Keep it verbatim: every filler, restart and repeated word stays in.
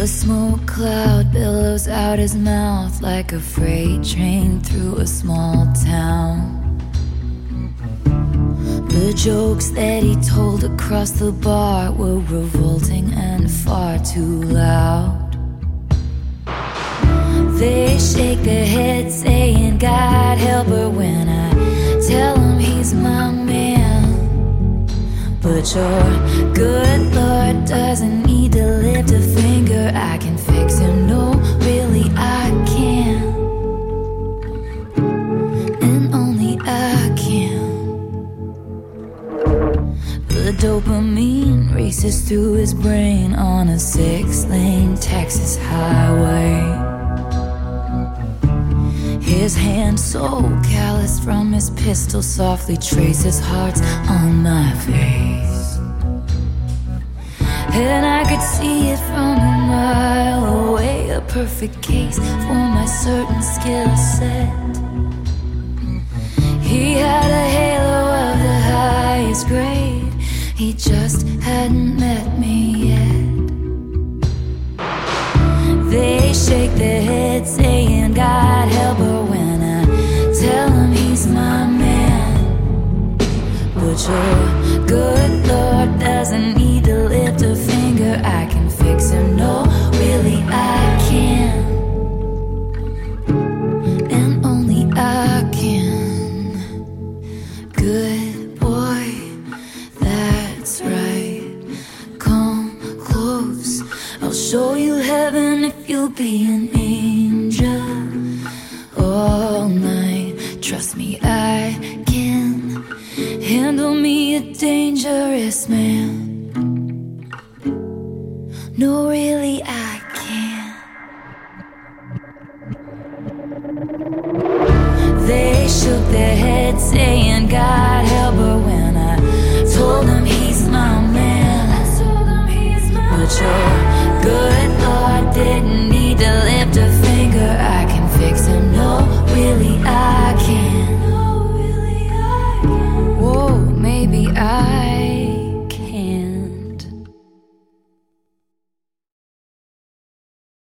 The smoke cloud billows out his mouth like a freight train through a small town. The jokes that he told across the bar were revolting and far too loud. They shake their heads saying, God help her, when I tell him he's my man. But your good Lord doesn't need to lift a finger. I can fix him, no, really I can. And only I can. The dopamine races through his brain on a six-lane Texas highway. His hand so callous from his pistol softly traces hearts on my face. And I could see it from a mile away, a perfect case for my certain skill set. He had a halo of the highest grade, he just hadn't met me yet. They shake their heads saying, God help her, when I tell him he's my man. But your good Lord doesn't need to lift a finger. I can fix him, no, really I can. And only I can. Good boy, that's right. Come close, I'll show you heaven if you'll be an angel all night. Trust me, I can handle me a dangerous man. No, really, I can. They shook their heads saying, God